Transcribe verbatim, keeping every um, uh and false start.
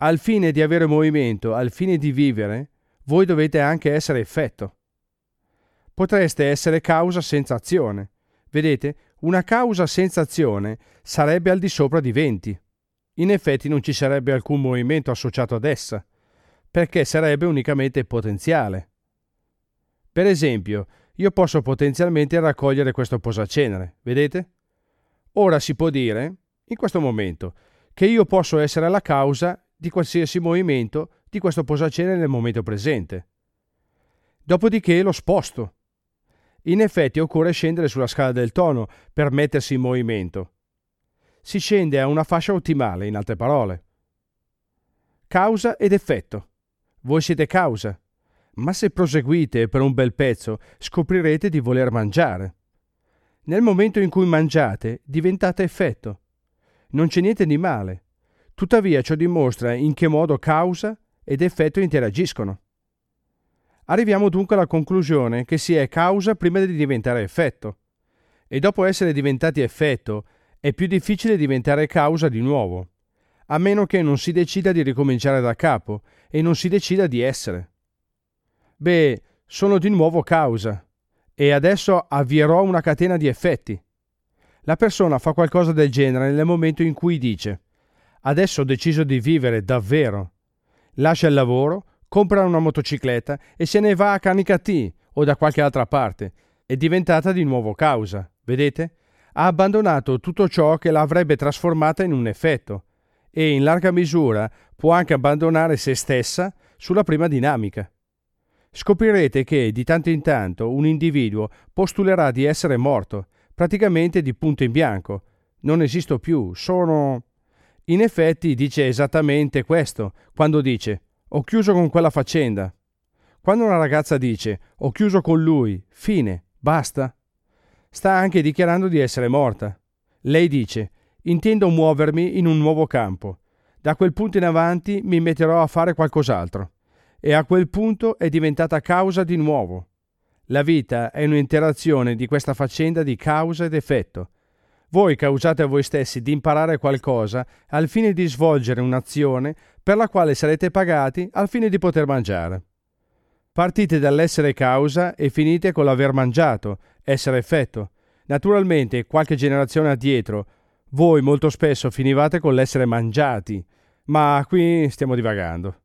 Al fine di avere movimento, al fine di vivere, voi dovete anche essere effetto. Potreste essere causa senza azione. Vedete, una causa senza azione sarebbe al di sopra di venti. In effetti non ci sarebbe alcun movimento associato ad essa, perché sarebbe unicamente potenziale. Per esempio, io posso potenzialmente raccogliere questo posacenere, vedete? Ora si può dire, in questo momento, che io posso essere la causa di qualsiasi movimento di questo posacenere nel momento presente. Dopodiché lo sposto. In effetti occorre scendere sulla scala del tono per mettersi in movimento. Si scende a una fascia ottimale, in altre parole. Causa ed effetto. Voi siete causa, ma se proseguite per un bel pezzo scoprirete di voler mangiare. Nel momento in cui mangiate diventate effetto. Non c'è niente di male. Tuttavia ciò dimostra in che modo causa ed effetto interagiscono. Arriviamo dunque alla conclusione che si è causa prima di diventare effetto, e dopo essere diventati effetto è più difficile diventare causa di nuovo, a meno che non si decida di ricominciare da capo e non si decida di essere. Beh, sono di nuovo causa, e adesso avvierò una catena di effetti. La persona fa qualcosa del genere nel momento in cui dice: adesso ho deciso di vivere davvero. Lascia il lavoro, compra una motocicletta e se ne va a Canicattì o da qualche altra parte. È diventata di nuovo causa, vedete? Ha abbandonato tutto ciò che l'avrebbe trasformata in un effetto e in larga misura può anche abbandonare se stessa sulla prima dinamica. Scoprirete che di tanto in tanto un individuo postulerà di essere morto, praticamente di punto in bianco. Non esisto più, sono... In effetti dice esattamente questo quando dice: ho chiuso con quella faccenda. Quando una ragazza dice: ho chiuso con lui, fine, basta, sta anche dichiarando di essere morta. Lei dice: intendo muovermi in un nuovo campo. Da quel punto in avanti mi metterò a fare qualcos'altro. E a quel punto è diventata causa di nuovo. La vita è un'interazione di questa faccenda di causa ed effetto. Voi causate a voi stessi di imparare qualcosa al fine di svolgere un'azione per la quale sarete pagati al fine di poter mangiare. Partite dall'essere causa e finite con l'aver mangiato, essere effetto. Naturalmente, qualche generazione addietro, voi molto spesso finivate con l'essere mangiati, ma qui stiamo divagando.